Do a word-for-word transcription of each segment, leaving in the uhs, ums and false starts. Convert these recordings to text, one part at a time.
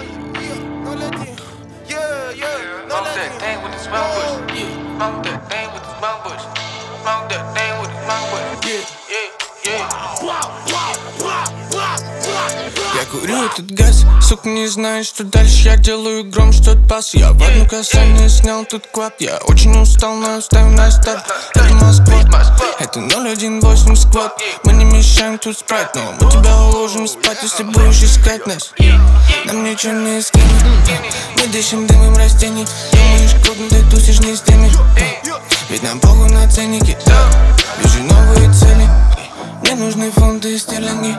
Smoke that thing with the smoke bush. Yeah. Smoke that thing with the smoke bush. Smoke that thing with the smoke bush. Yeah, yeah, yeah. Я курю этот газ, сука, не знаю, что дальше. Я делаю гром, что пас. Я в одно касание снял тут клап. Я очень устал, но оставим на старт. Это Москва, это ноль один восемь сквад. Мы не мешаем тут спрайт, но мы тебя уложим спать, если будешь искать нас. Нам ничего не скинет. Мы дышим дымом растений. Думаешь, крупно ты тусишь не с теми. Ведь нам похуй на ценники. Вижу новые цели. Мне нужны фунты и стерлинги.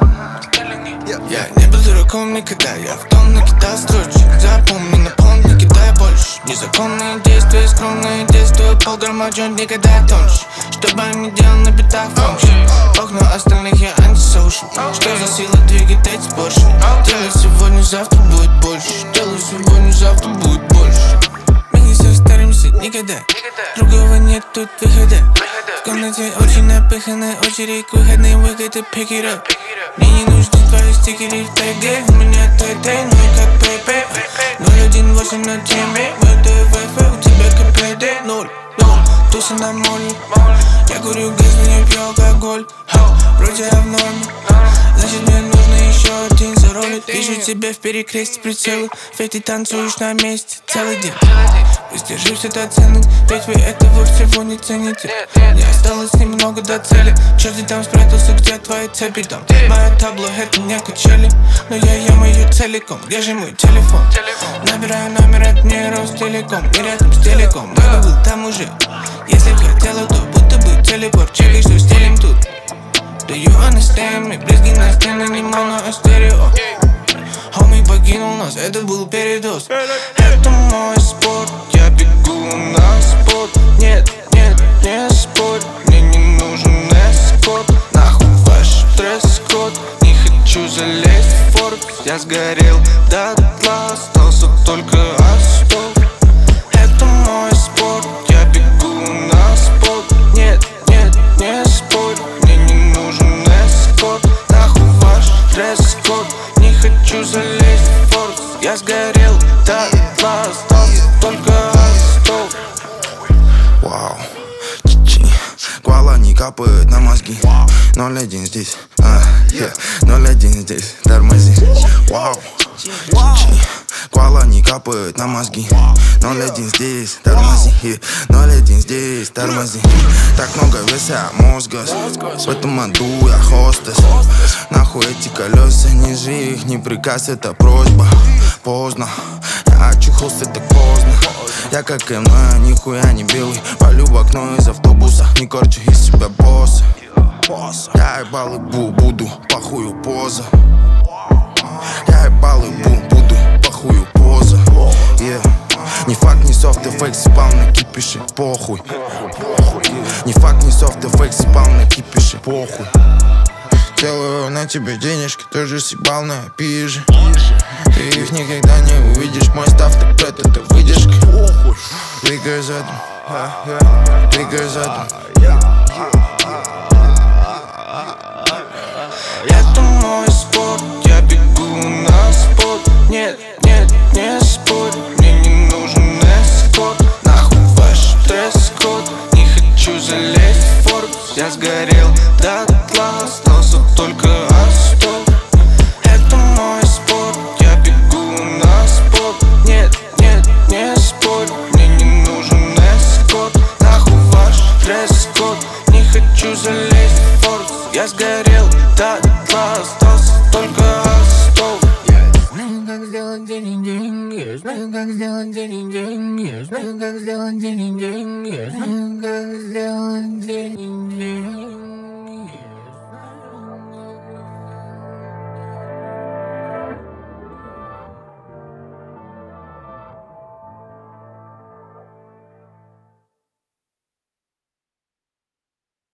Я не был дураком никогда. Я в том накидал строчек. Запомни, напомни, не кидай больше. Незаконные действия, скромные действия. Полграмма джойнт никогда тоньше. Что бы я ни делал на битах функшн. Ох, но остальных я антисоушен. Что за сила двигает эти поршни? Делай сегодня, завтра будет больше. Делай сегодня, завтра будет больше. Мы не состаримся никогда. Другого нет тут выхода. В комнате очень напыханная очередь к выходным выхода. Pick it up. Мне не нужны твои стикеры в тайге. У меня тай-тай, ну и как пэй-пэй. ноль один восемь на теме. В этой вайфай у тебя КПД ноль. Туса на моле. Я курю газ, но не пью алкоголь. Вроде я в норме. Значит мне нужно еще один за роли. Вижу тебя в перекресте прицелы. Ведь ты танцуешь на месте целый день. Пусть держись, это оценок. Ведь вы этого всего не цените. Не осталось немного до цели. Чё ты там спрятался, где твои цепи там? Моя табло, это не качели. Но я ем ее целиком. Где же мой телефон? Набираю номер, это не Ростелеком. Не рядом с телеком, я был там уже. Если б хотела, то будто бы телепорт. Чекай, что стелим тут. Do you understand me? Близкий на стены, не моно, а стерео. Homie покинул нас, это был передоз. Это мой спорт, я бегу на спорт. Нет, нет, не спорь, мне не нужен эскорт. Нахуй ваш дресс-код, не хочу залезть в Forbes. Я сгорел дотла, остался только астол. Это мой спорт, я бегу на спорт. Нет, нет, не спорь, мне не нужен эскорт. Нахуй ваш дресс-код, не хочу залезть в Forbes. Я сгорел дотла, остался только астол. Вау, чичи, гуала не капает на мозги. ноль один здесь, а, yeah. ноль один здесь, тормози. Вау, чичи, гуала не капает на мозги. ноль один здесь, тормози, yeah. ноль один здесь, тормози. Так много веса мозга, в этом аду я хостес. Нахуй эти колеса, ниже их не приказ, это просьба. Поздно, я очухался так поздно. Я как эм, но я нихуя не белый. Палю в окно из автобуса, не корчу из себя босса. Я ебал и бу, буду, похую поза. Я ебал и бу, буду, похую поза. Yeah. Не факт, не софт, и фейк спал на кипише, похуй. Не факт, не софт, и фейк спал на кипише, похуй. Делаю на тебе денежки, тоже съебал на пиже. Ты их никогда не увидишь, мой став, так брат, это выдержка. Двигай задом, двигай задом. Это мой спорт, я бегу на спорт. Нет, нет, не спорь, мне не нужен эскорт. Нахуй ваш дресс-код, не хочу залезть в Forbes. Я сгорел дотла, остался только астол. Это мой спорт, я бегу на спорт. Нет, нет, не спорь, мне не нужен эскорт. Нахуй ваш дресс-код, не хочу залезть в Forbes. Я сгорел дотла, остался только астол. Знаю, как сделать деньги, деньги. Знаю, как сделать деньги, деньги. Знаю, как сделать деньги, деньги. Знаю, как сделать деньги.